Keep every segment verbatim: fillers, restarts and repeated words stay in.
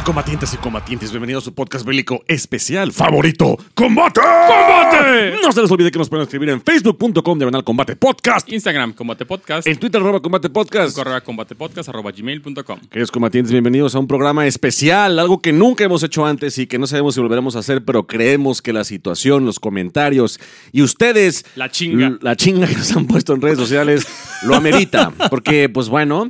combatientes y combatientes, bienvenidos a su podcast bélico especial favorito, ¡Combate! ¡Combate! No se les olvide que nos pueden escribir en facebook punto com diagonal combate podcast, Instagram, Combate Podcast, en Twitter, arroba combate podcast, correo a combatepodcast arroba gmail punto com. Queridos combatientes, bienvenidos a un programa especial, algo que nunca hemos hecho antes y que no sabemos si volveremos a hacer, pero creemos que la situación, los comentarios y ustedes, La chinga. l- la chinga que nos han puesto en redes sociales, lo amerita, porque pues bueno...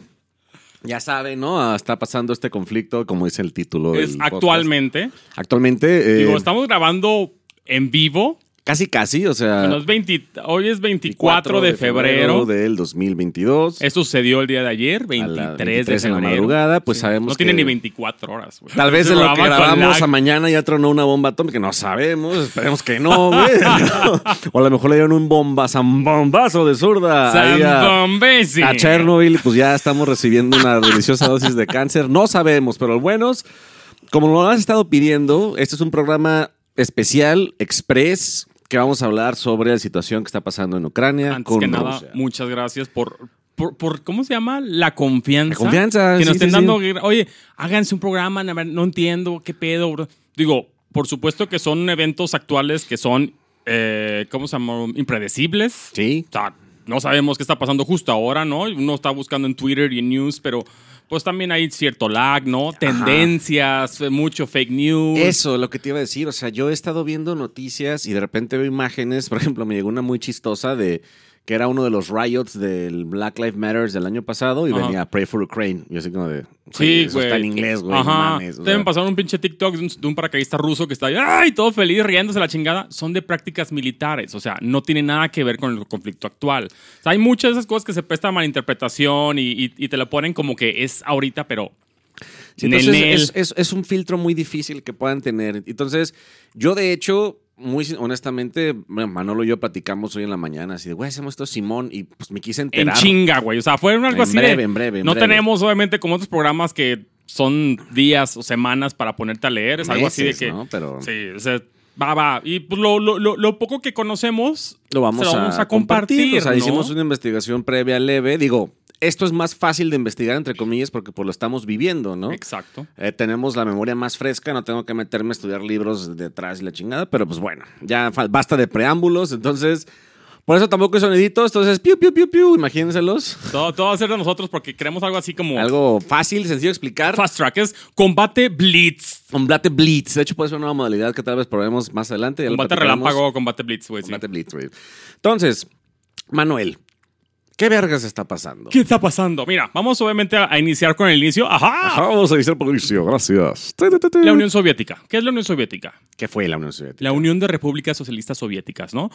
Ya saben, ¿no? Está pasando este conflicto, como dice el título del Es podcast. actualmente. Actualmente. Eh, Digo, estamos grabando en vivo. Casi, casi, o sea... Bueno, es veinte, hoy es veinticuatro de febrero. del dos mil veintidós. Esto sucedió el día de ayer, A veintitrés, las de veintitrés en la febrero. madrugada, pues Sí. sabemos No que... tiene ni veinticuatro horas, güey. Tal vez Este en lo que programa con grabamos lag. a mañana ya tronó una bomba atómica, no sabemos, esperemos que no, güey. O a lo mejor le dieron un bomba, zambombazo de zurda ahí a, Zambombesi. a Chernobyl y pues ya estamos recibiendo una deliciosa dosis de cáncer. No sabemos, pero buenos, como lo has estado pidiendo, este es un programa especial, express, que vamos a hablar sobre la situación que está pasando en Ucrania. Antes con que nada, Rusia. muchas gracias por, por, por, ¿cómo se llama? La confianza. La confianza, Que nos sí, estén sí, dando, sí. oye, háganse un programa, a ver, no entiendo, qué pedo, bro. Digo, por supuesto que son eventos actuales que son, eh, ¿cómo se llama? Impredecibles. Sí. O sea, no sabemos qué está pasando justo ahora, ¿no? Uno está buscando en Twitter y en news, pero pues también hay cierto lag, ¿no? Tendencias, mucho fake news. Eso, lo que te iba a decir. O sea, yo he estado viendo noticias y de repente veo imágenes. Por ejemplo, me llegó una muy chistosa de que era uno de los riots del Black Lives Matter del año pasado y Ajá. venía Pray for Ukraine. Y así como de... Sí, eso güey. está en inglés, güey. no Ajá. mames, o Deben sea. pasar un pinche TikTok de un, de un paracaidista ruso que está ahí, ¡ay! Todo feliz, riéndose la chingada. Son de prácticas militares. O sea, no tiene nada que ver con el conflicto actual. O sea, hay muchas de esas cosas que se prestan a malinterpretación y, y, y te lo ponen como que es ahorita, pero... Sí, entonces Nenel. es, es, es un filtro muy difícil que puedan tener. Entonces, yo de hecho, muy sin- honestamente, bueno, Manolo y yo platicamos hoy en la mañana, así de, güey, hacemos esto Simón, y pues me quise En enterar. chinga, güey. O sea, fue algo En así breve, de... en breve, en no breve. tenemos, obviamente, como otros programas que son días o semanas para ponerte a leer. Es algo así de Meses, que... ¿no? Pero Sí, o sea, va, va. Y pues lo, lo, lo, lo poco que conocemos, lo vamos, se lo vamos a, a compartir, O sea, ¿no? hicimos una investigación previa leve. Digo, esto es más fácil de investigar, entre comillas, porque pues lo estamos viviendo, ¿no? Exacto. Eh, tenemos la memoria más fresca, no tengo que meterme a estudiar libros detrás y la chingada, pero pues bueno, ya fa- basta de preámbulos, entonces, por eso tampoco hay soniditos, entonces, piu, piu, piu, piu, imagínenselos. Todo, todo va a ser de nosotros porque queremos algo así como Algo fácil, sencillo de explicar. fast track. Es combate blitz. Combate Blitz, de hecho puede ser una nueva modalidad que tal vez probemos más adelante. ya lo Combate platicaremos. relámpago, combate blitz, güey. sí. Combate Blitz, güey. Entonces, Manuel, ¿qué vergas está pasando? ¿Qué está pasando? Mira, vamos obviamente a, a iniciar con el inicio. ¡Ajá! Ajá, vamos a iniciar por el inicio, gracias. La Unión Soviética. ¿Qué es la Unión Soviética? ¿Qué fue la Unión Soviética? La Unión de Repúblicas Socialistas Soviéticas, ¿no?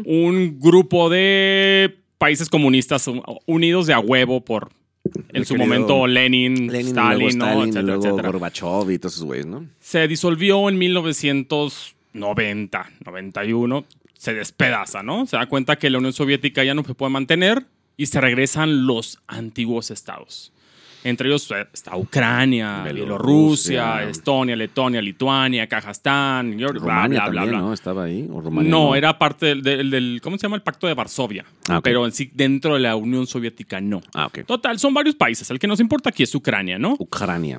Un grupo de países comunistas un- unidos de a huevo por, en El su querido momento, Lenin, Lenin, Stalin, y luego ¿no? Stalin, y etcétera, luego etcétera. Gorbachev y todos esos güeyes, ¿no? Se disolvió en mil novecientos noventa, noventa y uno. Se despedaza, ¿no? Se da cuenta que la Unión Soviética ya no se puede mantener y se regresan los antiguos estados. Entre ellos eh, está Ucrania, Bielorrusia, Bielorrusia, Estonia, Letonia, Lituania, Kazajstán, bla, Rumania bla, bla, también, bla. ¿no? ¿Estaba ahí? ¿O Rumania No, era parte del, del- del- ¿cómo se llama? El Pacto de Varsovia. Ah, ok. Pero en sí, dentro de la Unión Soviética, no. Ah, ok. Total, son varios países. El que nos importa aquí es Ucrania, ¿no? Ucrania.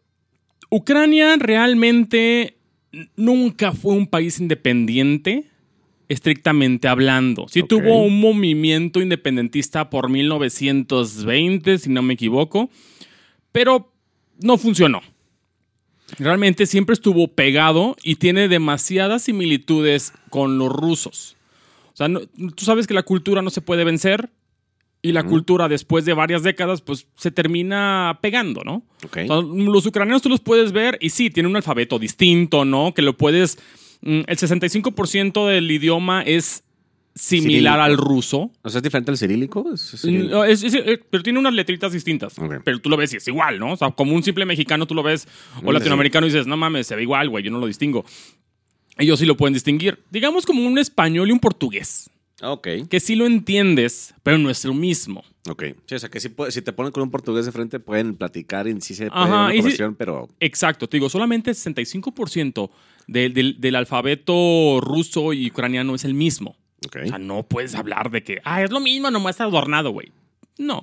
Ucrania realmente n- nunca fue un país independiente, estrictamente hablando. Sí Ok. tuvo un movimiento independentista por mil novecientos veinte, si no me equivoco, pero no funcionó. Realmente siempre estuvo pegado y tiene demasiadas similitudes con los rusos. O sea, no- tú sabes que la cultura no se puede vencer y la cultura después de varias décadas pues se termina pegando, ¿no? Ok. O sea, los ucranianos tú los puedes ver y sí, tienen un alfabeto distinto, ¿no? Que lo puedes... mm, El sesenta y cinco por ciento del idioma es similar Cirílico. al ruso. O sea, ¿es diferente al cirílico? ¿Es- es cirílico? No, es- es- eh, pero tiene unas letritas distintas. Ok. Pero tú lo ves y es igual, ¿no? O sea, como un simple mexicano tú lo ves o Mm, latinoamericano y dices, no mames, se ve igual, güey, yo no lo distingo. Ellos sí lo pueden distinguir. Digamos como un español y un portugués. Ok. Que sí lo entiendes, pero no es lo mismo. Ok. Sí, o sea, que si, puede- si te ponen con un portugués de frente pueden platicar y sí se puede Ajá, dar una y sí- conversación, pero... Exacto, te digo, solamente el sesenta y cinco por ciento del, del, del alfabeto ruso y ucraniano es el mismo. Ok. O sea, no puedes hablar de que, ah, es lo mismo, nomás está adornado, güey. No.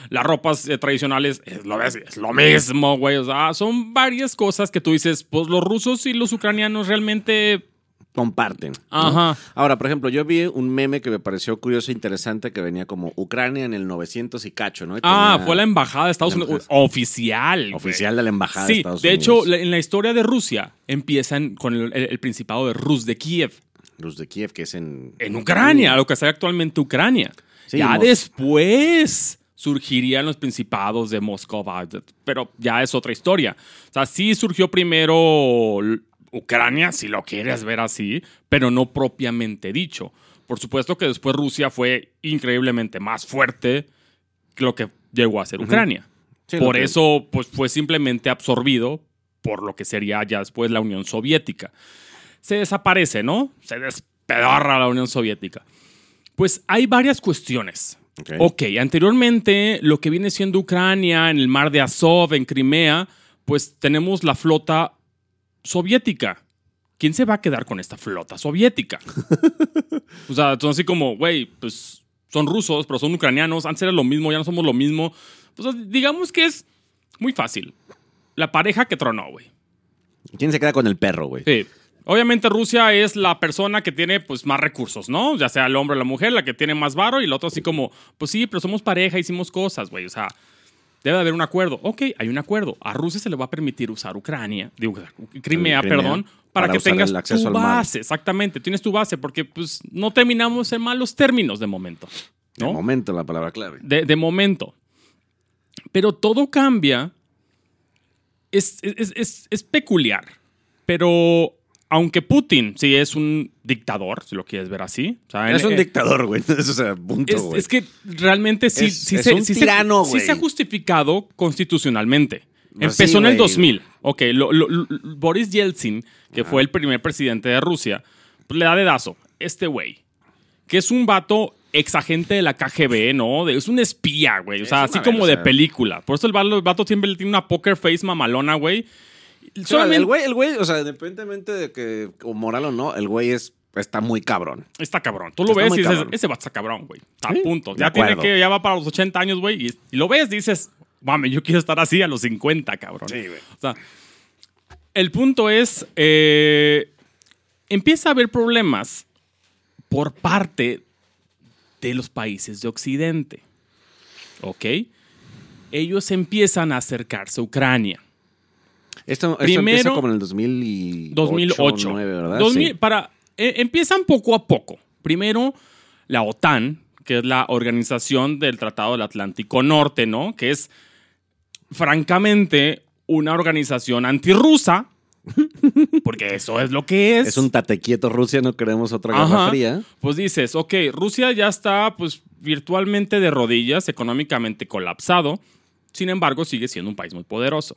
Las ropas eh, tradicionales es lo, es lo mismo, güey. O sea, son varias cosas que tú dices, pues los rusos y los ucranianos realmente comparten, ¿no? Ajá. Ahora, por ejemplo, yo vi un meme que me pareció curioso e interesante que venía como Ucrania en el novecientos y cacho, ¿no? Y Ah, tenía fue la embajada de Estados la Unidos. embajada. Oficial. güey. Oficial de la embajada de Sí, Estados de Unidos. hecho, la- en la historia de Rusia empiezan con el, el- el Principado de Rus de Kiev. Rus de Kiev, que es en... En Ucrania, lo que es actualmente Ucrania. Sí, ya Mos- después surgirían los principados de Moscova, pero ya es otra historia. O sea, sí surgió primero l- Ucrania, si lo quieres ver así, pero no propiamente dicho. Por supuesto que después Rusia fue increíblemente más fuerte que lo que llegó a ser Ucrania. Sí, lo por que- eso pues, fue simplemente absorbido por lo que sería ya después la Unión Soviética. Se desaparece, ¿no? Se despedorra la Unión Soviética. Pues hay varias cuestiones. Ok. Ok, anteriormente lo que viene siendo Ucrania, en el mar de Azov, en Crimea, pues tenemos la flota soviética. ¿Quién se va a quedar con esta flota soviética? O sea, son así como, güey, pues son rusos, pero son ucranianos, antes era lo mismo, ya no somos lo mismo. Pues digamos que es muy fácil. La pareja que tronó, güey. ¿Quién se queda con el perro, güey? Sí. Obviamente Rusia es la persona que tiene pues más recursos, ¿no? Ya sea el hombre o la mujer, la que tiene más varo y el otro así como, pues sí, pero somos pareja, hicimos cosas, güey. O sea, debe de haber un acuerdo. Ok, hay un acuerdo. A Rusia se le va a permitir usar Ucrania, digo, Crimea, Crimea, perdón, para, para que usar tengas el acceso tu al mar. base. Exactamente, tienes tu base porque pues no terminamos en malos términos de momento, De ¿no? momento, la palabra clave. De, de momento. Pero todo cambia. Es, es, es, es peculiar. Pero aunque Putin sí es un dictador, si lo quieres ver así. O sea, Es en- un eh, dictador, güey. Eso, o sea, punto, es, güey. es que realmente sí, Es- sí es se, un sí se- tirano, sí güey. se ha justificado constitucionalmente. Pues Empezó sí, en el güey. dos mil. Ok, lo- lo- lo- Boris Yeltsin, que fue el primer presidente de Rusia, pues le da dedazo. Este güey, que es un vato exagente de la K G B, ¿no? De- es un espía, güey. O sea, Es así una como de verga. película. Por eso el vato, el vato siempre tiene una poker face mamalona, güey. Sí, Solamente- el güey, el güey, o sea, independientemente de que o moral o no, el güey es, está muy cabrón. Está cabrón. Tú lo Está ves muy y dices, cabrón. ese vato está cabrón, güey. A Sí, punto. de Ya tiene acuerdo. que, ya va para los ochenta años, güey. Y, y lo ves, dices, mame, yo quiero estar así a los cincuenta, cabrón. Sí, güey. O sea, el punto es, eh, empieza a haber problemas por parte de los países de Occidente. ¿Ok? Ellos empiezan a acercarse a Ucrania. Esto, esto Primero- empieza como en el dos mil dos mil ocho. dos mil nueve, ¿verdad? dos mil Sí. para, eh, empiezan poco a poco. Primero, la OTAN, que es la Organización del Tratado del Atlántico Norte, ¿no? Que es, francamente, una organización antirrusa, porque eso es lo que es. Es un tate quieto Rusia, no queremos otra guerra Ajá. fría. Pues dices, ok, Rusia ya está pues virtualmente de rodillas, económicamente colapsado, sin embargo sigue siendo un país muy poderoso.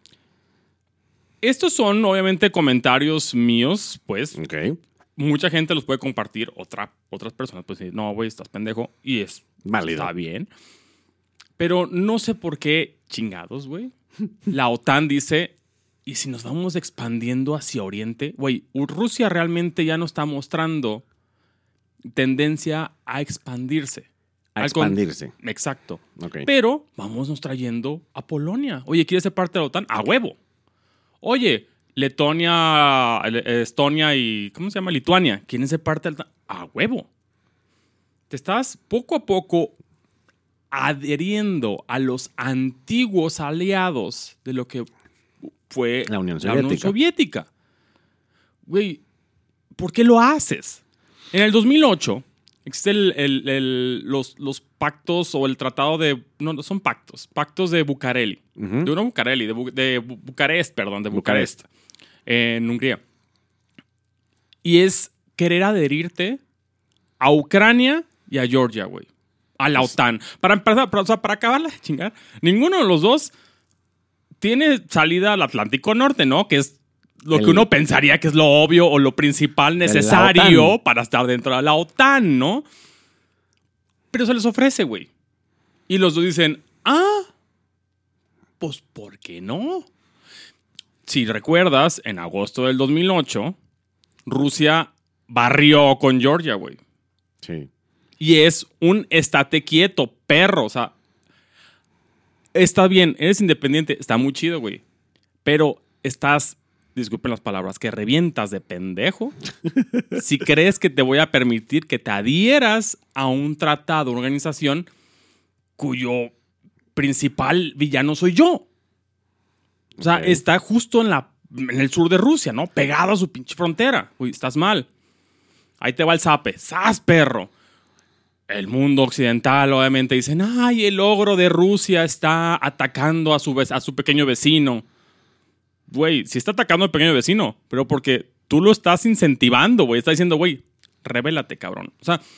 Estos son obviamente comentarios míos, pues Ok. mucha gente los puede compartir, otra, otras personas pues decir, no, güey, estás pendejo, y es Válido. está bien. Pero no sé por qué chingados, güey. La OTAN dice, ¿y si nos vamos expandiendo hacia Oriente? Güey, Rusia realmente ya no está mostrando tendencia a expandirse. A Al con- expandirse. Exacto. Ok. Pero vámonos trayendo a Polonia. Oye, ¿quieres ser parte de la OTAN? A huevo. Oye, Letonia, eh, Estonia y... ¿Cómo se llama? Lituania. ¿Quieren ser parte de la OTAN? A huevo. Te estás poco a poco adheriendo a los antiguos aliados de lo que fue La Unión la Unión Soviética. Soviética. Güey, ¿por qué lo haces? En el dos mil ocho existen el- el- el- los, los pactos o el tratado de... No, no son pactos. Pactos de Bucareli. Ujú. De no Bucareli, de, Bu- de Bu- Bucarest, perdón, de Bucarest. Bucarest. En Hungría. Y es querer adherirte a Ucrania y a Georgia, güey. A la OTAN. Para empezar, para, o sea, para acabarla de chingar, ninguno de los dos tiene salida al Atlántico Norte, ¿no? Que es lo El- que uno pensaría que es lo obvio o lo principal la necesario OTAN. para estar dentro de la OTAN, ¿no? Pero se les ofrece, güey. Y los dos dicen, ah, pues ¿por qué no? Si recuerdas, en agosto del dos mil ocho, Rusia barrió con Georgia, güey. Sí. Y es un estate quieto, perro. O sea, está bien, eres independiente, está muy chido, güey. Pero estás, disculpen las palabras, que revientas de pendejo si crees que te voy a permitir que te adhieras a un tratado, una organización cuyo principal villano soy yo. O sea, okay. Está justo en, la, en el sur de Rusia, ¿no? Pegado a su pinche frontera. Uy, estás mal. Ahí te va el zape. ¡Sas, perro! El mundo occidental obviamente dicen, ay, el ogro de Rusia está atacando a su, a su pequeño vecino. Güey, sí está atacando al pequeño vecino, pero porque tú lo estás incentivando, güey. Está diciendo, güey, revélate, cabrón. O sea,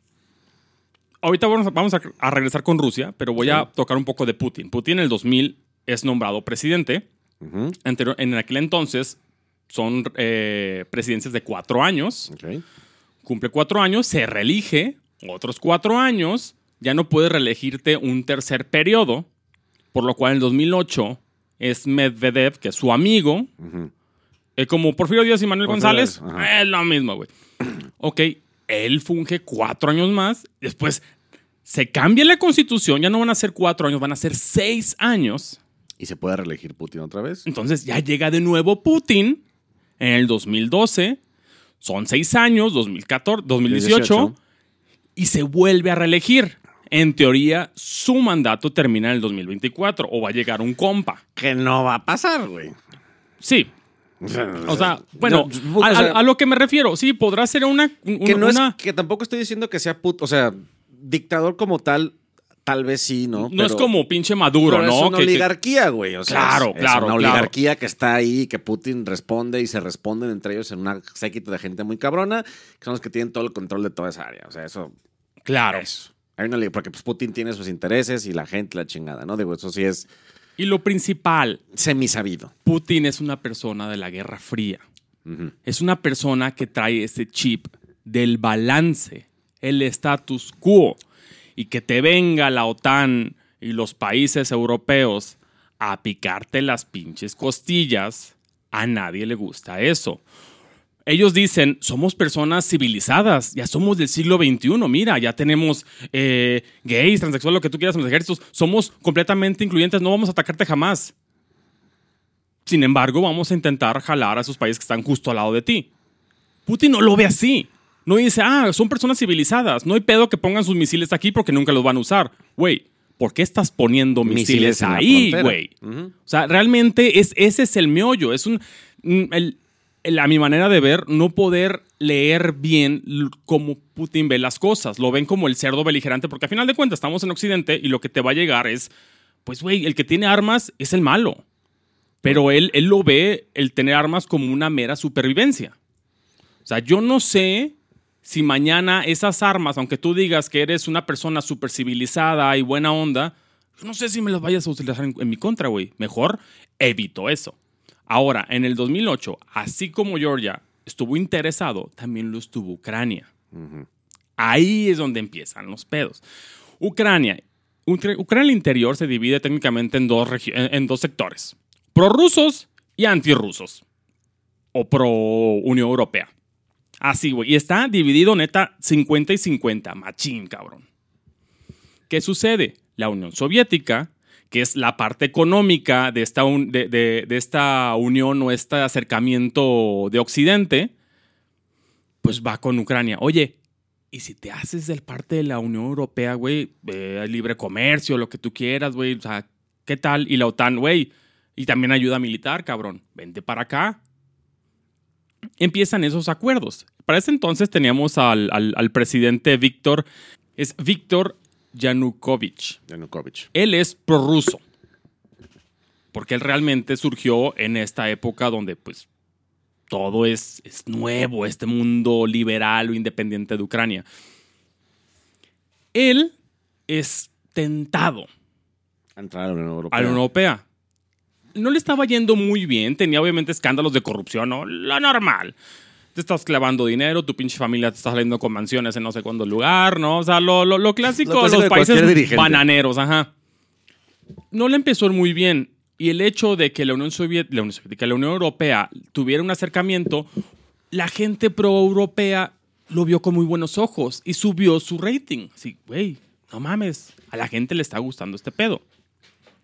ahorita vamos a, vamos a, a regresar con Rusia, pero voy sí. a tocar un poco de Putin. Putin en el dos mil es nombrado presidente. Uh-huh. Anterior, en aquel entonces son eh, presidencias de cuatro años. Okay. Cumple cuatro años, se reelige otros cuatro años. Ya no puede reelegirte un tercer periodo, por lo cual en el dos mil ocho es Medvedev, que es su amigo. Uh-huh. eh, como Porfirio Díaz y Manuel Porfirio González, uh-huh. es lo mismo, güey. Ok, él funge cuatro años más. Después se cambia la constitución. Ya no van a ser cuatro años, van a ser seis años. ¿Y se puede reelegir Putin otra vez? Entonces ya llega de nuevo Putin en el dos mil doce. Son seis años, dos mil catorce, dos mil dieciocho. dieciocho. Y se vuelve a reelegir. En teoría, su mandato termina en el dos mil veinticuatro. O va a llegar un compa. Que no va a pasar, güey. Sí. O sea, bueno, no, a, a, a lo que me refiero, sí, podrá ser una... Un, que, no una... Es, que tampoco estoy diciendo que sea put, o sea, dictador como tal, tal vez sí, ¿no? No pero, es como pinche Maduro, pero ¿no? Es una que, oligarquía, güey. O sea, claro, es, claro, es una claro. oligarquía que está ahí, que Putin responde y se responden entre ellos en una séquito de gente muy cabrona, que son los que tienen todo el control de toda esa área. O sea, eso... Claro. Eso. Hay una, porque pues, Putin tiene sus intereses y la gente la chingada, ¿no? Digo, eso sí es... Y lo principal... Semisabido. Putin es una persona de la Guerra Fría. Uh-huh. Es una persona que trae ese chip del balance, el status quo. Y que te venga la OTAN y los países europeos a picarte las pinches costillas, a nadie le gusta eso. Ellos dicen, somos personas civilizadas, ya somos del siglo veintiuno, mira, ya tenemos eh, gays, transexuales, lo que tú quieras en los ejércitos, somos completamente incluyentes, no vamos a atacarte jamás. Sin embargo, vamos a intentar jalar a esos países que están justo al lado de ti. Putin no lo ve así. No dice, ah, son personas civilizadas, no hay pedo que pongan sus misiles aquí porque nunca los van a usar. Güey, ¿por qué estás poniendo misiles, misiles ahí, güey? Uh-huh. O sea, realmente es, ese es el meollo, es un... El, a mi manera de ver, no poder leer bien cómo Putin ve las cosas. Lo ven como el cerdo beligerante, porque al final de cuentas estamos en Occidente y lo que te va a llegar es, pues, güey, el que tiene armas es el malo. Pero él, él lo ve, el tener armas, como una mera supervivencia. O sea, yo no sé si mañana esas armas, aunque tú digas que eres una persona súper civilizada y buena onda, yo no sé si me las vayas a utilizar en, en mi contra, güey. Mejor evito eso. Ahora, en el dos mil ocho, así como Georgia estuvo interesado, también lo estuvo Ucrania. Uh-huh. Ahí es donde empiezan los pedos. Ucrania, Ucrania al interior se divide técnicamente en dos, regi- en, en dos sectores. Prorrusos y antirrusos. O pro Unión Europea. Así, güey. Y está dividido, neta, cincuenta y cincuenta. Machín, cabrón. ¿Qué sucede? La Unión Soviética, que es la parte económica de esta, un, de, de, de esta unión o este acercamiento de Occidente, pues va con Ucrania. Oye, ¿y si te haces del parte de la Unión Europea, güey? Eh, libre comercio, lo que tú quieras, güey. O sea, ¿qué tal? Y la OTAN, güey. Y también ayuda militar, cabrón. Vente para acá. Empiezan esos acuerdos. Para ese entonces teníamos al, al, al presidente Víctor. Es Víctor Yanukovych. Yanukovych. Él es prorruso. Porque él realmente surgió en esta época donde, pues, todo es, es nuevo, este mundo liberal o independiente de Ucrania. Él es tentado a entrar a la Unión Europea. A la Unión Europea. No le estaba yendo muy bien. Tenía obviamente escándalos de corrupción, ¿no? Lo normal. Te estás clavando dinero, tu pinche familia te está saliendo con mansiones en no sé cuándo lugar, ¿no? O sea, lo, lo, lo clásico de los países bananeros, ajá. No le empezó muy bien. Y el hecho de que la Unión Soviética, la Unión Soviética, la Unión Europea tuviera un acercamiento, la gente pro-europea lo vio con muy buenos ojos y subió su rating. Así, güey, no mames, a la gente le está gustando este pedo.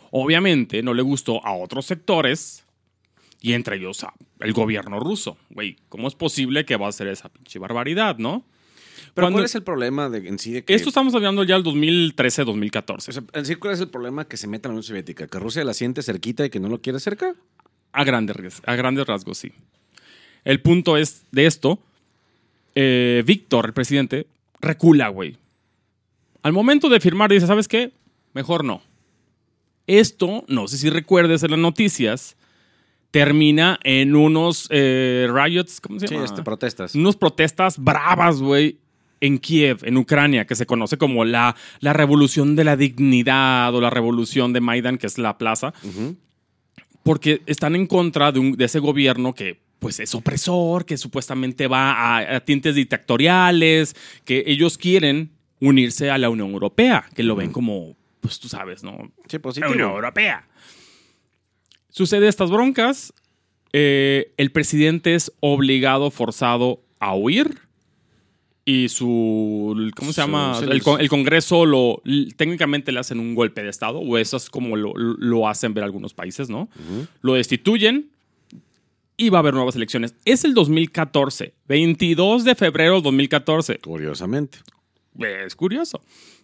Obviamente no le gustó a otros sectores y entre ellos a el gobierno ruso. Güey, ¿cómo es posible que va a hacer esa pinche barbaridad, no? Pero Cuando- ¿cuál es el problema de, en sí de que... Esto estamos hablando ya del dos mil trece, dos mil catorce. O sea, en sí, ¿cuál es el problema que se meta en la Unión Soviética? ¿Que Rusia la siente cerquita y que no lo quiere cerca? A grandes, ras- a grandes rasgos, sí. El punto es de esto, eh, Víctor, el presidente, recula, güey. Al momento de firmar dice, ¿sabes qué? Mejor no. Esto, no sé si recuerdes en las noticias, termina en unos eh, riots, ¿cómo se Sí, llama? este, protestas. Unos protestas bravas, güey, en Kiev, en Ucrania, que se conoce como la, la revolución de la dignidad o la revolución de Maidan, que es la plaza, Ujú. porque están en contra de, un- de ese gobierno que pues es opresor, que supuestamente va a, a tintes dictatoriales, que ellos quieren unirse a la Unión Europea, que lo ven como, pues tú sabes, ¿no? Sí, La positivo. Unión Europea. Sucede estas broncas, eh, el presidente es obligado, forzado a huir y su, ¿cómo se Su- llama? sí, El, con- sí. el Congreso lo, l- técnicamente le hacen un golpe de Estado, o eso es como lo, lo hacen ver algunos países, ¿no? Ujú. Lo destituyen y va a haber nuevas elecciones. Es el dos mil catorce, veintidós de febrero del dos mil catorce. Curiosamente. Es curioso.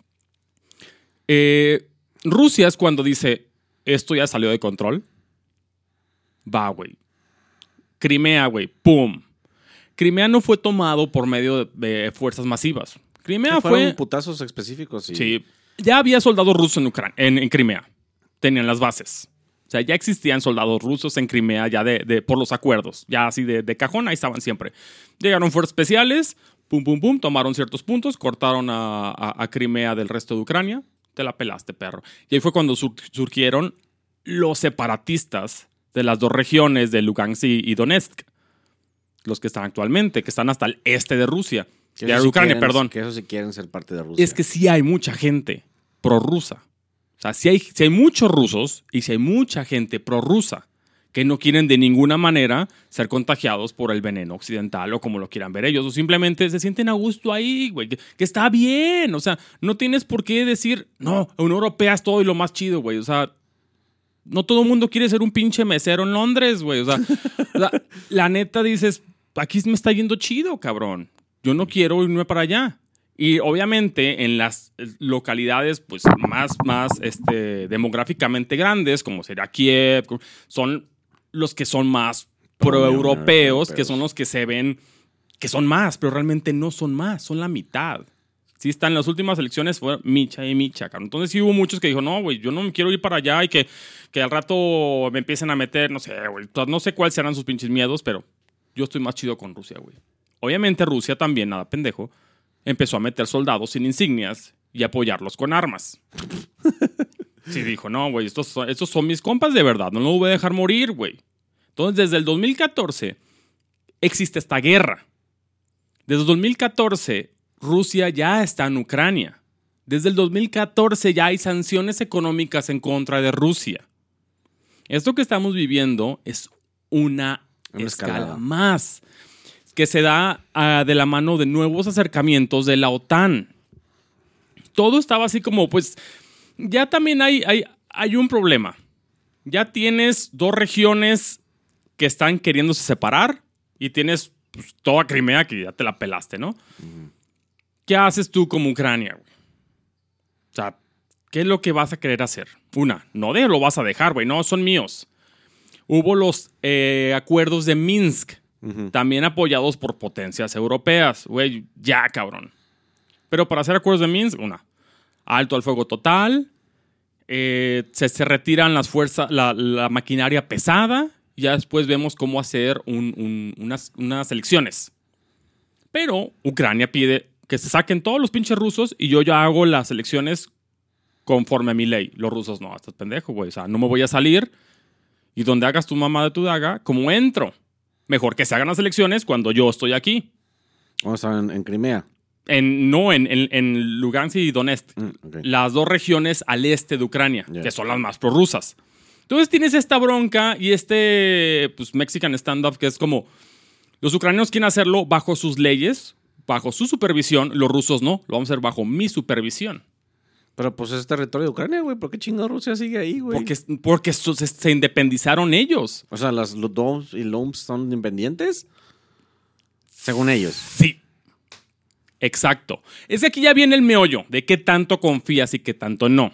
Eh, Rusia es cuando dice, esto ya salió de control. Va, güey. Crimea, güey. ¡Pum! Crimea no fue tomado por medio de, de fuerzas masivas. Crimea Fueron fue... putazos específicos. Y... Sí. Ya había soldados rusos en, Ucrania, en, en Crimea. Tenían las bases. O sea, ya existían soldados rusos en Crimea ya de, de- por los acuerdos. Ya así de, de cajón, ahí estaban siempre. Llegaron fuerzas especiales, pum, pum, pum, tomaron ciertos puntos, cortaron a, a- a Crimea del resto de Ucrania. Te la pelaste, perro. Y ahí fue cuando sur- surgieron los separatistas de las dos regiones de Lugansk y, y Donetsk. Los que están actualmente, que están hasta el este de Rusia. que De eso sí Ucrania, quieren- perdón. Que eso sí quieren ser parte de Rusia. Es que sí hay mucha gente prorrusa. O sea, sí hay, sí hay muchos rusos y sí hay mucha gente prorrusa que no quieren de ninguna manera ser contagiados por el veneno occidental o como lo quieran ver ellos. O simplemente se sienten a gusto ahí, güey. Que, que está bien. O sea, no tienes por qué decir, no, Unión Europea es todo y lo más chido, güey. O sea, no todo el mundo quiere ser un pinche mesero en Londres, güey. O sea, la, la neta dices, aquí me está yendo chido, cabrón. Yo no quiero irme para allá. Y obviamente en las localidades pues, más, más este, demográficamente grandes, como sería Kiev, son los que son más proeuropeos, que son los que se ven que son más, pero realmente no son más, son la mitad. Sí, están en las últimas elecciones, fue micha y micha, cabrón. Entonces sí hubo muchos que dijo, no, güey, yo no me quiero ir para allá y que, que al rato me empiecen a meter, no sé, güey. No sé cuáles serán sus pinches miedos, pero yo estoy más chido con Rusia, güey. Obviamente Rusia también, nada pendejo, empezó a meter soldados sin insignias y apoyarlos con armas. Sí, dijo, no, güey, estos, son- estos son mis compas de verdad, no los voy a dejar morir, güey. Entonces, desde el dos mil catorce existe esta guerra. Desde el dos mil catorce, Rusia ya está en Ucrania. Desde el dos mil catorce ya hay sanciones económicas en contra de Rusia. Esto que estamos viviendo es una, Una escala escalada. más que se da ah, de la mano de nuevos acercamientos de la OTAN. Todo estaba así como, pues, ya también hay, hay, hay un problema. Ya tienes dos regiones que están queriéndose separar y tienes pues, toda Crimea que ya te la pelaste, ¿no? ¿Qué haces tú como Ucrania, güey? O sea, ¿qué es lo que vas a querer hacer? Una, no de, lo vas a dejar, güey, no, son míos. Hubo los eh, acuerdos de Minsk, Ujú. también apoyados por potencias europeas. Güey, ya, cabrón. Pero para hacer acuerdos de Minsk, una, alto al fuego total, eh, se, se retiran las fuerzas, la, la maquinaria pesada, y ya después vemos cómo hacer un- un- unas, unas elecciones. Pero Ucrania pide que se saquen todos los pinches rusos y yo ya hago las elecciones conforme a mi ley. Los rusos, no, estás pendejo, güey. O sea, no me voy a salir y donde hagas tu mamá de tu daga, como entro. Mejor que se hagan las elecciones cuando yo estoy aquí. Vamos a estar en, en Crimea. En, no, en, en, en Lugansk y Donetsk. Mm, ok. Las dos regiones al este de Ucrania, Ya. que son las más prorrusas. Entonces tienes esta bronca y este pues, Mexican Standoff, que es como los ucranianos quieren hacerlo bajo sus leyes, bajo su supervisión, los rusos no, lo vamos a hacer bajo mi supervisión. Pero pues es territorio de Ucrania, güey. ¿Por qué chingado Rusia sigue ahí, güey? Porque, porque se, se independizaron ellos. O sea, ¿las Donbas y Luhansk son independientes? Según ellos. Sí. Exacto. Es que aquí ya viene el meollo de qué tanto confías y qué tanto no.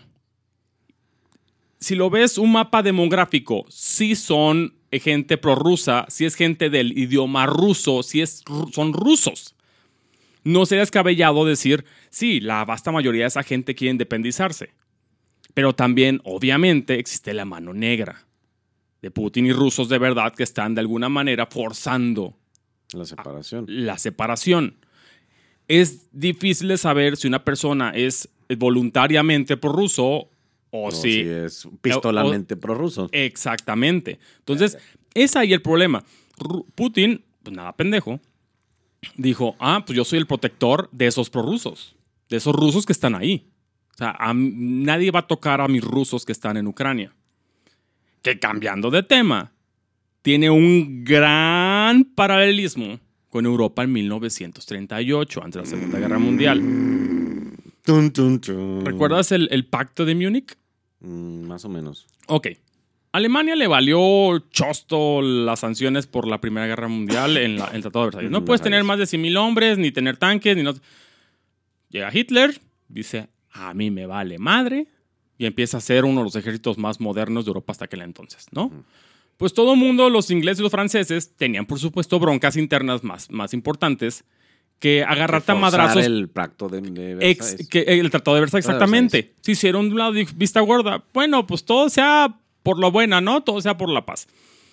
Si lo ves un mapa demográfico, sí son gente prorrusa, sí es gente del idioma ruso, sí es, son rusos. No sería descabellado decir, sí, la vasta mayoría de esa gente quiere independizarse. Pero también, obviamente, existe la mano negra de Putin y rusos de verdad que están de alguna manera forzando la separación. La separación. Es difícil de saber si una persona es voluntariamente prorruso o, o si, si es pistolamente prorruso. Exactamente. Entonces, es ahí el problema. Putin, pues nada pendejo, dijo, ah, pues yo soy el protector de esos prorrusos, de esos rusos que están ahí. O sea, a, nadie va a tocar a mis rusos que están en Ucrania. Que cambiando de tema, tiene un gran paralelismo con Europa en mil novecientos treinta y ocho, antes de la Segunda Guerra Mundial. Tun, tun, tun. ¿Recuerdas el, el pacto de Múnich? Mm, más o menos. Ok. Alemania le valió chosto las sanciones por la Primera Guerra Mundial en, la, en el Tratado de Versalles. No puedes tener más de cien mil hombres, ni tener tanques, ni no... Llega Hitler, dice, a mí me vale madre, y empieza a ser uno de los ejércitos más modernos de Europa hasta aquel entonces, ¿no? Uh-huh. Pues todo el mundo, los ingleses y los franceses, tenían por supuesto broncas internas más, más importantes que agarrarte a madrazos. el pacto de, de Versalles. Ex, que, el tratado de Versalles, exactamente. Se hicieron de un lado vista gorda. Bueno, pues todo sea por lo buena, ¿no? Todo sea por la paz.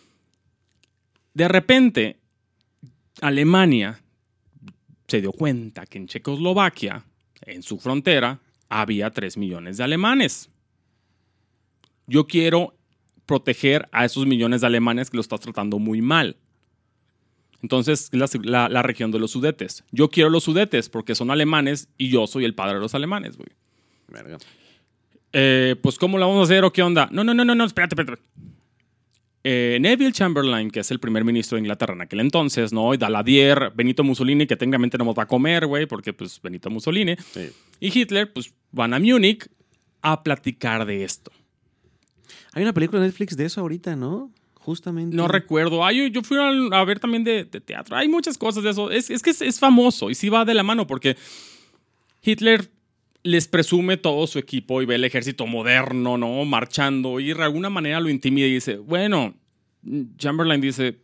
De repente, Alemania se dio cuenta que en Checoslovaquia, en su frontera, había tres millones de alemanes. Yo quiero proteger a esos millones de alemanes que lo estás tratando muy mal. Entonces, la, la, la región de los Sudetes. Yo quiero los Sudetes porque son alemanes y yo soy el padre de los alemanes, güey. Verga. Eh, pues, ¿cómo lo vamos a hacer o qué onda? No, no, no, no, no, espérate, espérate. Eh, Neville Chamberlain, que es el primer ministro de Inglaterra en aquel entonces, ¿no? Y Daladier, Benito Mussolini, que técnicamente no nos va a comer, güey, porque, pues, Benito Mussolini. Sí. Y Hitler, pues, van a Múnich a platicar de esto. Hay una película de Netflix de eso ahorita, ¿no? Justamente. No recuerdo. Ay, yo fui a, a ver también de, de teatro. Hay muchas cosas de eso. Es, es que es, es famoso y sí va de la mano porque Hitler les presume todo su equipo y ve el ejército moderno, ¿no? Marchando y de alguna manera lo intimida y dice, bueno, Chamberlain dice...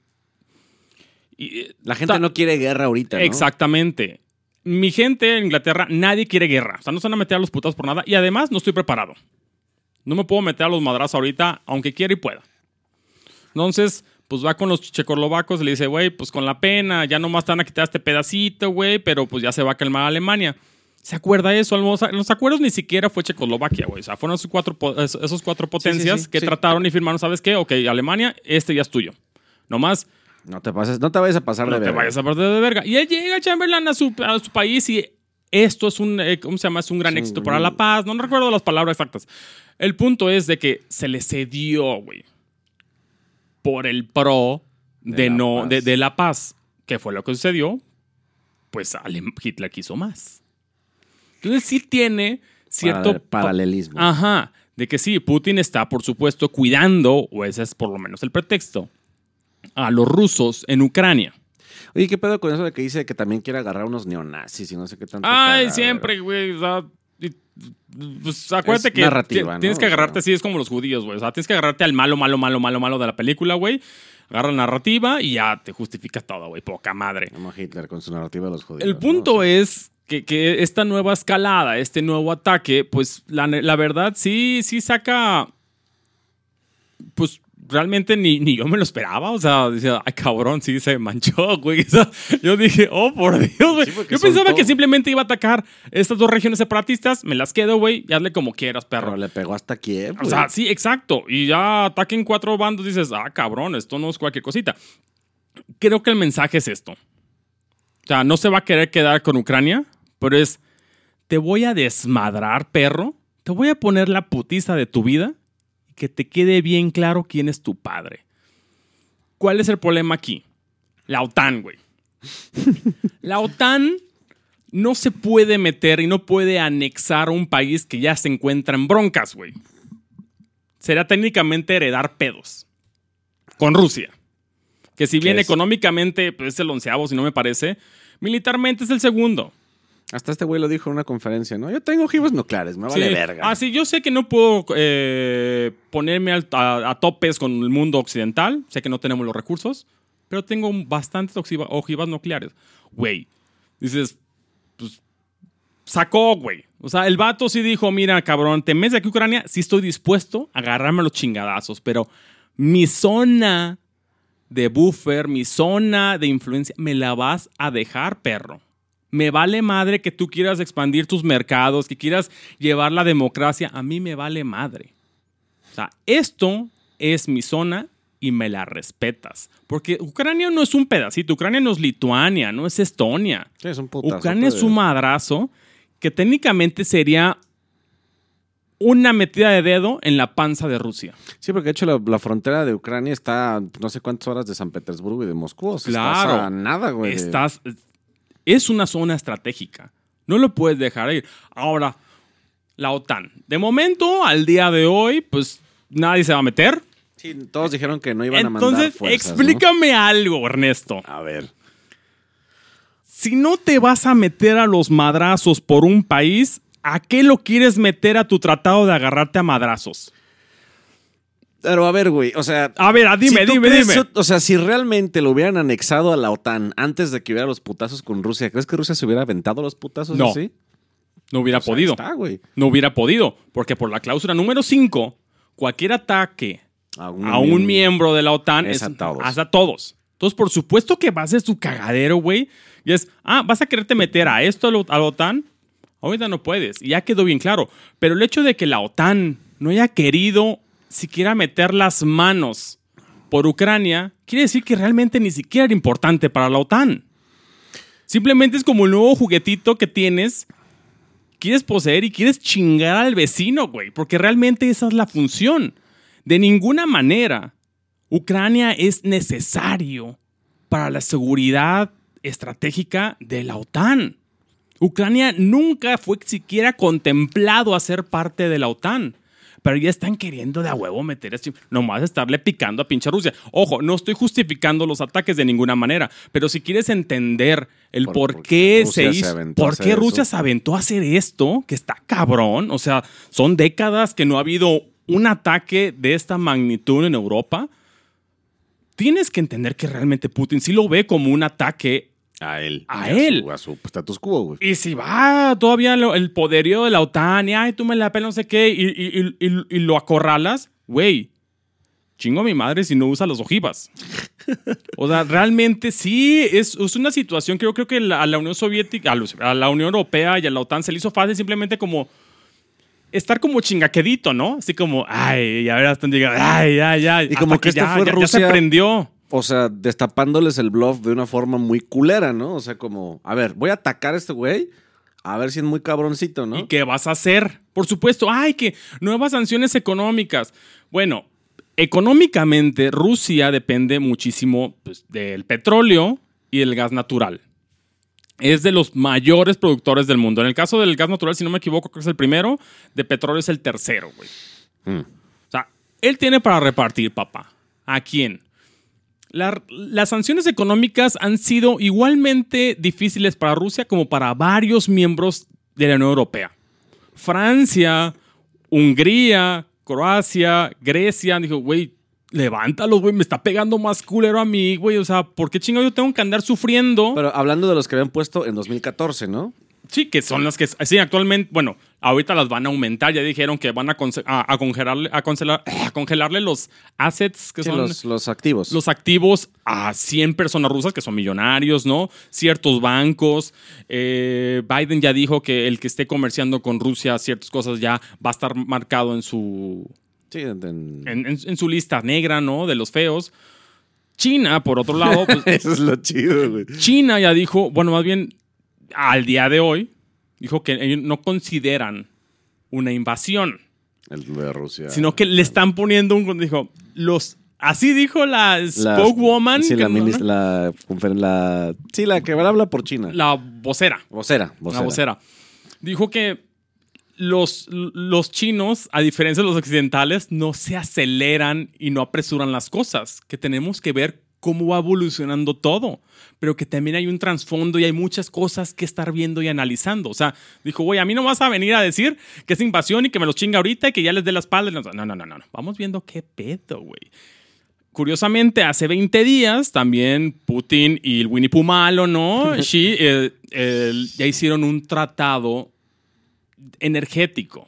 Y, la gente ta- no quiere guerra ahorita, ¿no? Exactamente. Mi gente en Inglaterra, nadie quiere guerra. O sea, no se van a meter a los putados por nada y además no estoy preparado. No me puedo meter a los madrazos ahorita, aunque quiera y pueda. Entonces, pues va con los checoslovacos y le dice, güey, pues con la pena, ya nomás te van a quitar este pedacito, güey, pero pues ya se va a calmar Alemania. ¿Se acuerda eso? Los acuerdos ni siquiera fue Checoslovaquia, güey. O sea, fueron esos cuatro, esos cuatro potencias sí, sí, sí, que sí. trataron y firmaron, ¿sabes qué? Ok, Alemania, este ya es tuyo. Nomás... No te pases, no te vayas a pasar no de verga. No te vayas a pasar de verga. Y él llega Chamberlain a su, a su país y esto es un, ¿cómo se llama? Es un gran sí, éxito para la paz. No recuerdo las palabras exactas. El punto es de que se le cedió, güey, por el pro de, de, no, de, de la paz. ¿Qué fue lo que sucedió? Pues Hitler quiso más. Entonces sí tiene cierto... Para, paralelismo. Ajá. De que sí, Putin está, por supuesto, cuidando, o ese es por lo menos el pretexto, a los rusos en Ucrania. Oye, ¿qué pedo con eso de que dice que también quiere agarrar unos neonazis y no sé qué tanto? Ay, caga, siempre, güey. O sea, pues acuérdate es que narrativa, tienes ¿no? que agarrarte, o sea, sí, es como los judíos, güey. O sea, tienes que agarrarte al malo, malo, malo, malo, malo de la película, güey. Agarra la narrativa y ya te justificas todo, güey. Poca madre. Como Hitler con su narrativa de los judíos. El punto ¿no? O sea, es que, que esta nueva escalada, este nuevo ataque, pues la, la verdad sí, sí saca... Pues realmente ni, ni yo me lo esperaba. O sea, decía, ay, cabrón, sí se manchó, güey. O sea, yo dije, oh, por Dios, güey. Sí, yo pensaba todo... que simplemente iba a atacar estas dos regiones separatistas. Me las quedo, güey, y hazle como quieras, perro. Pero le pegó hasta Kiev, O sea, sí, exacto. Y ya ataquen cuatro bandos, dices, ah, cabrón, esto no es cualquier cosita. Creo que el mensaje es esto. O sea, no se va a querer quedar con Ucrania, pero es, te voy a desmadrar, perro. Te voy a poner la putiza de tu vida. Que te quede bien claro quién es tu padre. ¿Cuál es el problema aquí? La OTAN, güey. La OTAN no se puede meter y no puede anexar a un país que ya se encuentra en broncas, güey. Sería técnicamente heredar pedos con Rusia. Que si bien económicamente pues, es el onceavo, si no me parece, militarmente es el segundo. Hasta este güey lo dijo en una conferencia, ¿no? Yo tengo ojivas nucleares, me vale sí. verga. Ah, sí, yo sé que no puedo eh, ponerme al, a, a topes con el mundo occidental. Sé que no tenemos los recursos, pero tengo bastantes ojiva, ojivas nucleares. Güey, dices, pues, sacó, güey. O sea, el vato sí dijo, mira, cabrón, te metes aquí a Ucrania, sí estoy dispuesto a agarrarme los chingadazos, pero mi zona de buffer, mi zona de influencia, me la vas a dejar, perro. Me vale madre que tú quieras expandir tus mercados, que quieras llevar la democracia. A mí me vale madre. O sea, esto es mi zona y me la respetas. Porque Ucrania no es un pedacito. Ucrania no es Lituania, no es Estonia. Sí, es un putazo. Ucrania es un madrazo que técnicamente sería una metida de dedo en la panza de Rusia. Sí, porque de hecho la, la frontera de Ucrania está no sé cuántas horas de San Petersburgo y de Moscú. O sea, claro. Estás a nada, güey. Estás... Es una zona estratégica. No lo puedes dejar ir. Ahora, la OTAN. De momento, al día de hoy, pues nadie se va a meter. Sí, todos dijeron que no iban Entonces, a mandar fuerzas. Entonces, explícame ¿no? algo, Ernesto. A ver. Si no te vas a meter a los madrazos por un país, ¿a qué lo quieres meter a tu tratado de agarrarte a madrazos? Pero a ver, güey, o sea... A ver, dime, si dime, crees, dime. O sea, si realmente lo hubieran anexado a la OTAN antes de que hubiera los putazos con Rusia, ¿crees que Rusia se hubiera aventado los putazos no, así? No hubiera o sea, podido. Está, güey. No hubiera podido, porque por la cláusula número cinco, cualquier ataque a un, a un miembro de la OTAN es, es a todos. Es a todos. Entonces, por supuesto que vas a ser tu cagadero, güey. Y es, ah, ¿vas a quererte meter a esto a la OTAN? Ahorita no puedes. Y ya quedó bien claro. Pero el hecho de que la OTAN no haya querido siquiera meter las manos por Ucrania, quiere decir que realmente ni siquiera era importante para la OTAN. Simplemente es como el nuevo juguetito que tienes, quieres poseer y quieres chingar al vecino, güey, porque realmente esa es la función. De ninguna manera, Ucrania es necesario para la seguridad estratégica de la OTAN. Ucrania nunca fue siquiera contemplado a ser parte de la OTAN. Pero ya están queriendo de a huevo meter así, nomás estarle picando a pinche Rusia. Ojo, no estoy justificando los ataques de ninguna manera, pero si quieres entender el por, por qué se hizo, se por qué Rusia eso. se aventó a hacer esto, que está cabrón, o sea, son décadas que no ha habido un ataque de esta magnitud en Europa, tienes que entender que realmente Putin sí lo ve como un ataque a él. A él. A su, a su status quo, güey. Y si va todavía lo, el poderío de la OTAN y ay, tú me la pelas, no sé qué, y, y, y, y, y lo acorralas, güey, chingo a mi madre si no usa los ojivas. O sea, realmente sí, es, es una situación que yo creo que la, a la Unión Soviética, a, los, a la Unión Europea y a la OTAN se le hizo fácil simplemente como estar como chingaquedito, ¿no? Así como, ay, y ahora están llegando, ay, ay, ay. Y como que, que esto ya, fue ya, Rusia. Ya se prendió. O sea, destapándoles el bluff de una forma muy culera, ¿no? O sea, como, a ver, voy a atacar a este güey, a ver si es muy cabroncito, ¿no? ¿Y qué vas a hacer? Por supuesto, ay, que nuevas sanciones económicas. Bueno, económicamente Rusia depende muchísimo pues, del petróleo y el gas natural. Es de los mayores productores del mundo. En el caso del gas natural, si no me equivoco, creo que es el primero. De petróleo es el tercero, güey. Mm. O sea, él tiene para repartir, papá. ¿A quién? La, las sanciones económicas han sido igualmente difíciles para Rusia como para varios miembros de la Unión Europea. Francia, Hungría, Croacia, Grecia, dijo, güey, levántalos, güey, me está pegando más culero a mí, güey, o sea, ¿por qué chingado yo tengo que andar sufriendo? Pero hablando de los que habían puesto en dos mil catorce, ¿no? Sí, que son las que, sí, actualmente, bueno, ahorita las van a aumentar, ya dijeron que van a, a, a, congelarle, a, congelar, a congelarle los assets, que sí, son los, los activos. Los activos a cien personas rusas, que son millonarios, ¿no? Ciertos bancos. Eh, Biden ya dijo que el que esté comerciando con Rusia ciertas cosas ya va a estar marcado en su, sí, en, en, en, en su lista negra, ¿no? De los feos. China, por otro lado... Pues, eso es lo chido, güey. China ya dijo, bueno, más bien... al día de hoy, dijo que ellos no consideran una invasión. El de Rusia. Sino que le están poniendo un... Dijo, los Así dijo la spokeswoman. Sí, la, no, ministra, la, la, sí, la que habla por China. La vocera. Vocera, vocera. La vocera. Dijo que los, los chinos, a diferencia de los occidentales, no se aceleran y no apresuran las cosas. Que tenemos que ver cómo va evolucionando todo, pero que también hay un trasfondo y hay muchas cosas que estar viendo y analizando. O sea, dijo, güey, a mí no vas a venir a decir que es invasión y que me los chinga ahorita y que ya les dé la espalda. No, no, no, no, no. Vamos viendo qué pedo, güey. Curiosamente, hace veinte días también Putin y el Winnie Pooh malo, ¿no? Xi, eh, eh, ya hicieron un tratado energético.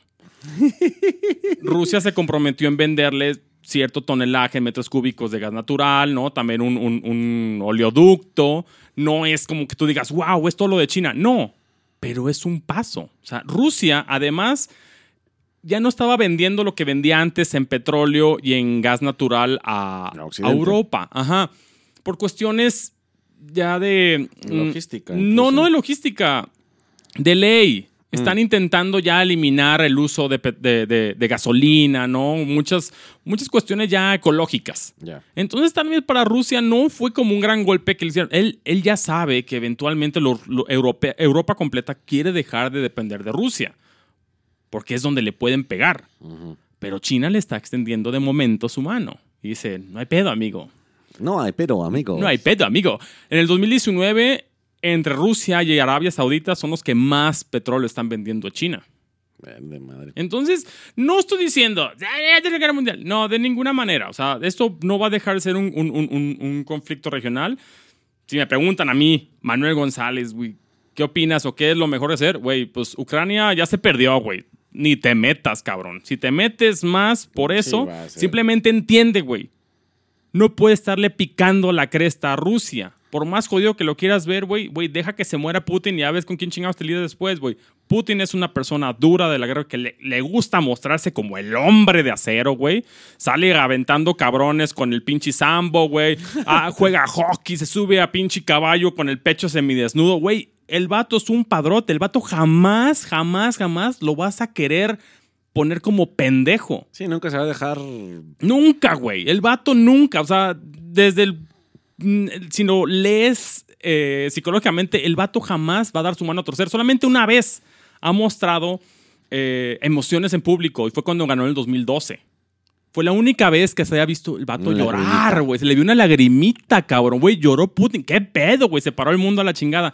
Rusia se comprometió en venderles cierto tonelaje en metros cúbicos de gas natural, ¿no? También un, un, un oleoducto. No es como que tú digas, wow, es todo lo de China. No, pero es un paso. O sea, Rusia, además, ya no estaba vendiendo lo que vendía antes en petróleo y en gas natural a, a Europa. Ajá. Por cuestiones ya de... Logística. No, no de logística. De ley. Están mm. intentando ya eliminar el uso de, de, de, de gasolina, ¿no? Muchas, muchas cuestiones ya ecológicas. Yeah. Entonces también para Rusia no fue como un gran golpe que le hicieron. Él, él ya sabe que eventualmente lo, lo Europa, Europa completa quiere dejar de depender de Rusia. Porque es donde le pueden pegar. Uh-huh. Pero China le está extendiendo de momento su mano. Y dice, no hay pedo, amigo. No hay pedo, amigo. No hay pedo, amigo. En el dos mil diecinueve... entre Rusia y Arabia Saudita son los que más petróleo están vendiendo a China. De madre. Entonces, no estoy diciendo de guerra mundial. No, de ninguna manera. O sea, esto no va a dejar de ser un, un, un, un conflicto regional. Si me preguntan a mí, Manuel González, güey, ¿qué opinas o qué es lo mejor de hacer? Güey, pues Ucrania ya se perdió, güey. Ni te metas, cabrón. Si te metes más por eso, sí, simplemente entiende, güey. No puedes estarle picando la cresta a Rusia. Por más jodido que lo quieras ver, güey, güey, deja que se muera Putin y ya ves con quién chingados te lidias después, güey. Putin es una persona dura de la guerra que le, le gusta mostrarse como el hombre de acero, güey. Sale aventando cabrones con el pinche sambo, güey. Ah, juega hockey, se sube a pinche caballo con el pecho semidesnudo, güey. El vato es un padrote. El vato jamás, jamás, jamás lo vas a querer poner como pendejo. Sí, nunca se va a dejar... Nunca, güey. El vato nunca. O sea, desde el... Si no lees eh, psicológicamente, el vato jamás va a dar su mano a torcer. Solamente una vez ha mostrado eh, emociones en público y fue cuando ganó en el dos mil doce. Fue la única vez que se había visto el vato una llorar, güey. Se le vio una lagrimita, cabrón. Güey, lloró Putin. ¿Qué pedo, güey? Se paró el mundo a la chingada.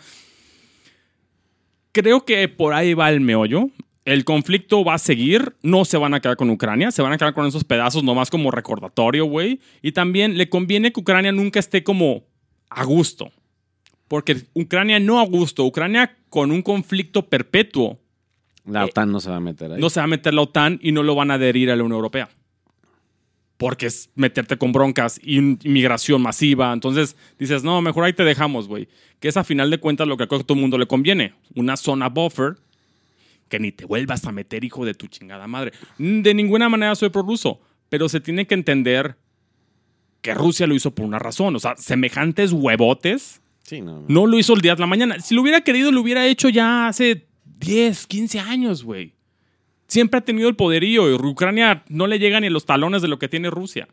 Creo que por ahí va el meollo. El conflicto va a seguir, no se van a quedar con Ucrania, se van a quedar con esos pedazos nomás como recordatorio, güey. Y también le conviene que Ucrania nunca esté como a gusto. Porque Ucrania no a gusto, Ucrania con un conflicto perpetuo. La OTAN eh, no se va a meter ahí. No se va a meter la OTAN y no lo van a adherir a la Unión Europea. Porque es meterte con broncas y inmigración masiva. Entonces dices, no, mejor ahí te dejamos, güey. Que es a final de cuentas lo que a todo el mundo le conviene. Una zona buffer que ni te vuelvas a meter, hijo de tu chingada madre. De ninguna manera soy prorruso, pero se tiene que entender que Rusia lo hizo por una razón. O sea, semejantes huevotes sí, no, no. no lo hizo el día de la mañana. Si lo hubiera querido, lo hubiera hecho ya hace diez, quince años, güey. Siempre ha tenido el poderío y Ucrania no le llega ni a los talones de lo que tiene Rusia.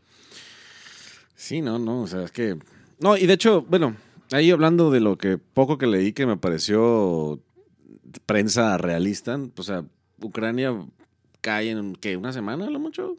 Sí, no, no, o sea, es que... No, y de hecho, bueno, ahí hablando de lo que poco que leí que me pareció... prensa realista, o sea, Ucrania cae en, ¿qué? ¿Una semana a lo mucho?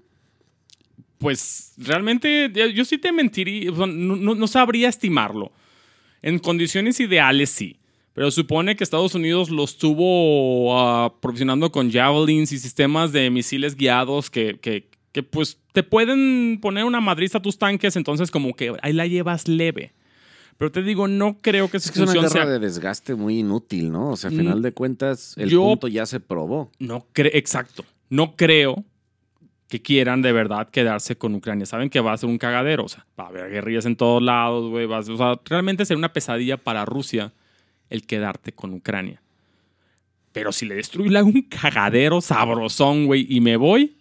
Pues realmente yo sí te mentiría, no, no, no sabría estimarlo. En condiciones ideales sí, pero supone que Estados Unidos lo estuvo uh, provisionando con javelins y sistemas de misiles guiados que, que, que pues te pueden poner una madriza a tus tanques, entonces como que ahí la llevas leve. Pero te digo, no creo que es que es una guerra sea... de desgaste muy inútil, ¿no? O sea, al final de cuentas, el Yo punto ya se probó. No creo, exacto. No creo que quieran de verdad quedarse con Ucrania. Saben que va a ser un cagadero. O sea, va a haber guerrillas en todos lados, güey. O sea, realmente será una pesadilla para Rusia el quedarte con Ucrania. Pero si le destruyo, le hago un cagadero sabrosón, güey, y me voy,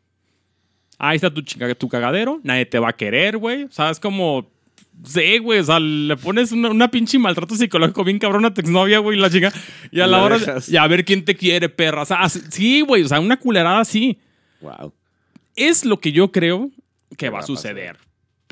ahí está tu, tu cagadero. Nadie te va a querer, güey. O sea, es como... Sí, güey, o sea, le pones una, una pinche maltrato psicológico bien cabrón a tu exnovia, güey, la chica, y a la, la hora, dejas. Y a ver quién te quiere, perra. O sea, sí, güey, o sea, una culerada así. Wow. Es lo que yo creo que va a suceder. Pasar?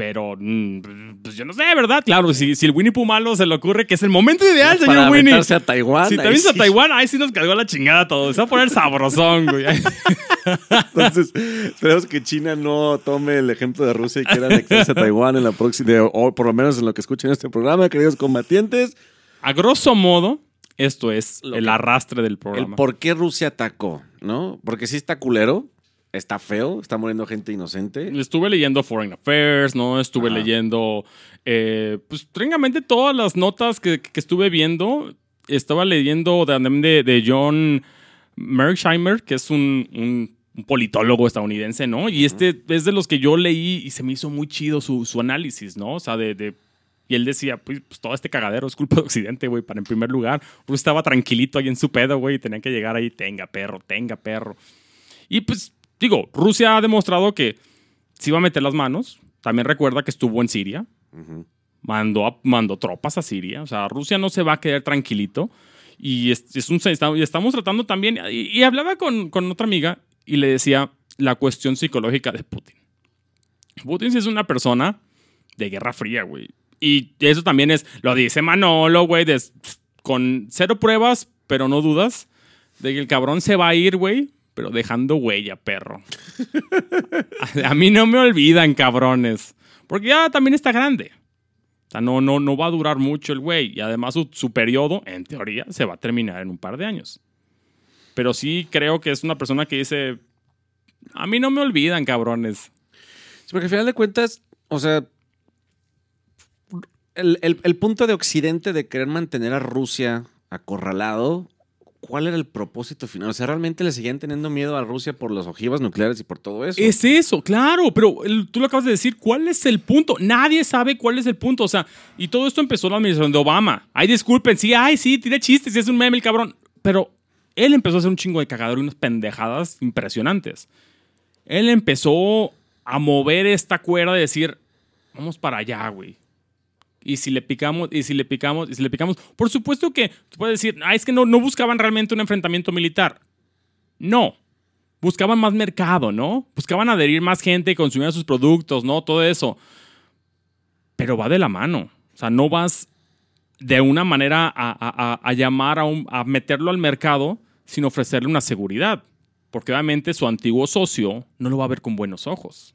Pero, pues yo no sé, ¿verdad? Claro, si, si el Winnie Pooh malo se le ocurre que es el momento ideal, no, señor para Winnie. Para a Taiwán. Si te vienes sí. a Taiwán, ahí sí nos cargó la chingada todo. Se va a poner sabrosón, güey. Entonces, esperemos que China no tome el ejemplo de Rusia y quiera anexarse a Taiwán en la próxima, o por lo menos en lo que escuchen este programa, queridos combatientes. A grosso modo, esto es lo el que, arrastre del programa. El por qué Rusia atacó, ¿no? Porque sí está culero. Está feo, está muriendo gente inocente. Estuve leyendo Foreign Affairs, ¿no? Estuve Ajá. leyendo, eh, pues, técnicamente todas las notas que, que estuve viendo. Estaba leyendo de, de, de John Mearsheimer, que es un, un, un politólogo estadounidense, ¿no? Y este es de los que yo leí y se me hizo muy chido su, su análisis, ¿no? O sea, de... de y él decía, pues, pues todo este cagadero es culpa de Occidente, güey, para en primer lugar. Rusia estaba tranquilito ahí en su pedo, güey, y tenían que llegar ahí, tenga perro, tenga perro. Y pues... Digo, Rusia ha demostrado que sí va a meter las manos. También recuerda que estuvo en Siria. Uh-huh. Mandó, a, mandó tropas a Siria. O sea, Rusia no se va a quedar tranquilito. Y, es, es un, está, y estamos tratando también... Y, y hablaba con, con otra amiga y le decía la cuestión psicológica de Putin. Putin sí es una persona de Guerra Fría, güey. Y eso también es... Lo dice Manolo, güey, con cero pruebas, pero no dudas, de que el cabrón se va a ir, güey, pero dejando huella, perro. a, a mí no me olvidan, cabrones. Porque ya también está grande. O sea, no, no, no va a durar mucho el güey. Y además su, su periodo, en teoría, se va a terminar en un par de años. Pero sí creo que es una persona que dice... A mí no me olvidan, cabrones. Sí, porque al final de cuentas, o sea... El, el, el punto de Occidente de querer mantener a Rusia acorralado... ¿Cuál era el propósito final? O sea, ¿realmente le seguían teniendo miedo a Rusia por las ojivas nucleares y por todo eso? Es eso, claro, pero el, tú lo acabas de decir. ¿Cuál es el punto? Nadie sabe cuál es el punto. O sea, y todo esto empezó en la administración de Obama. Ay, disculpen, sí, ay, sí, tira chistes, sí es un meme el cabrón. Pero él empezó a hacer un chingo de cagadero y unas pendejadas impresionantes. Él empezó a mover esta cuerda de decir, vamos para allá, güey. Y si le picamos, y si le picamos, y si le picamos. Por supuesto que tú puedes decir, ah, es que no, no buscaban realmente un enfrentamiento militar. No. Buscaban más mercado, ¿no? Buscaban adherir más gente, consumir sus productos, ¿no? Todo eso. Pero va de la mano. O sea, no vas de una manera a, a, a llamar a, un, a meterlo al mercado sin ofrecerle una seguridad. Porque obviamente su antiguo socio no lo va a ver con buenos ojos.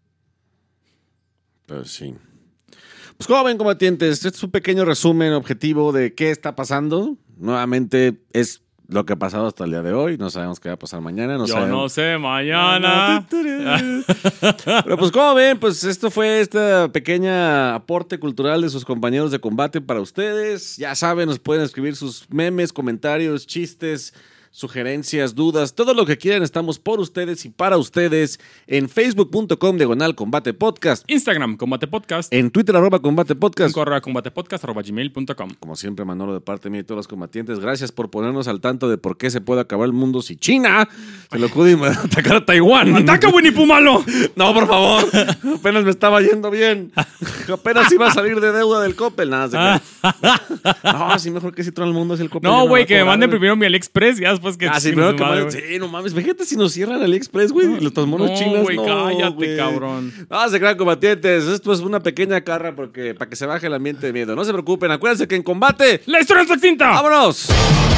Pues sí. Pues como ven, combatientes, este es un pequeño resumen objetivo de qué está pasando. Nuevamente es lo que ha pasado hasta el día de hoy. No sabemos qué va a pasar mañana. No Yo sabemos. no sé mañana. Pero pues como ven, pues esto fue este pequeño aporte cultural de sus compañeros de combate para ustedes. Ya saben, nos pueden escribir sus memes, comentarios, chistes, sugerencias, dudas, todo lo que quieran. Estamos por ustedes y para ustedes en facebook punto com diagonal combate podcast, Instagram combate podcast, en Twitter arroba combate podcast, en correo combatepodcast arroba gmail punto com. Como siempre, Manolo, de parte mía y todos los combatientes, gracias por ponernos al tanto de por qué se puede acabar el mundo si China se le ocurre atacar a Taiwán. ¡Ataca, Winnie Pooh malo! No, por favor, apenas me estaba yendo bien, apenas iba a salir de deuda del Coppel. Nada, se no, sí, mejor que si todo el mundo es el Coppel. No, güey, que me manden primero mi AliExpress, ya después que... Ah, sí, primero que madre, sí, no mames, fíjate si nos cierran AliExpress, güey, y los monos no, chinos, wey, no, cállate, güey. cabrón. No, se crean, combatientes, esto es una pequeña carra porque para que se baje el ambiente de miedo. No se preocupen, acuérdense que en combate ¡la historia está extinta! ¡Vámonos!